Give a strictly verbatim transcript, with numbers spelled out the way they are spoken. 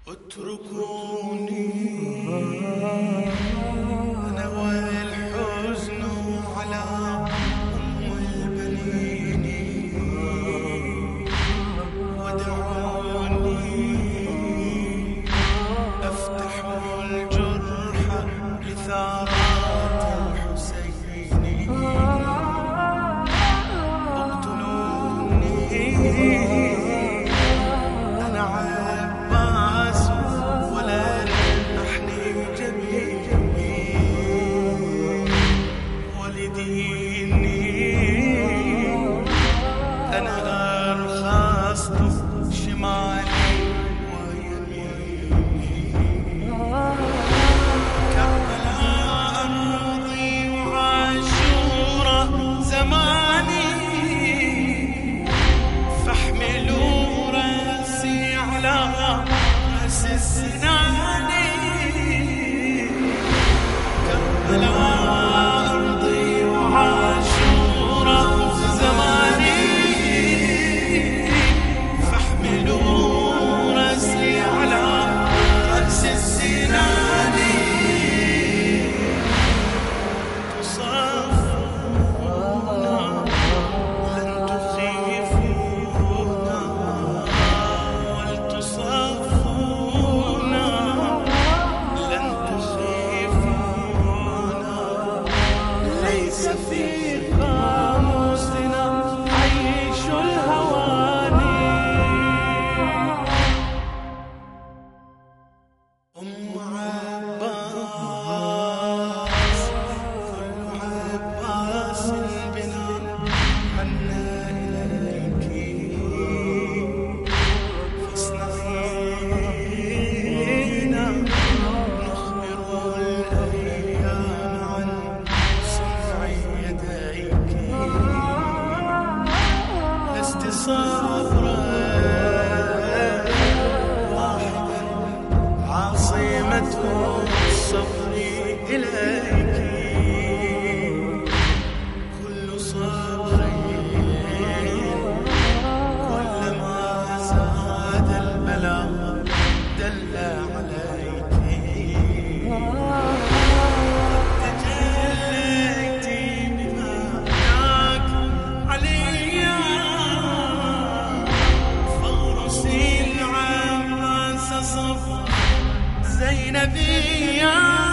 اتركوني أنا والحزن على أم البنين، ودعوني أفتح الجرح لثارات الحسين. اقتلوني أنا عباس ولا أحني جبيني، ولديني أنا أرخصت شمالي ويميني. كربلاء أرضي وعاشورة زماني، فاحملوا رأسي على رأس السنان. كربلاء أرضي وعاشورة زماني، فاحملوا رأسي على رأس السنان. تصافونا لن تخيفونا، ولتصافونا لن تخيفونا. ليس في قاموسنا عيش الهواني. أم عباس كل عباس بنا حنا إليك، فاصنعينا نخبر الأيام عن صنع يديك. لست صبرا واحدا عاصمة الصبر إليك. كل صبر كلما زاد البلاء دل عليك. تجليت بما هناك عليا، فارسل العباس صف زينبيا.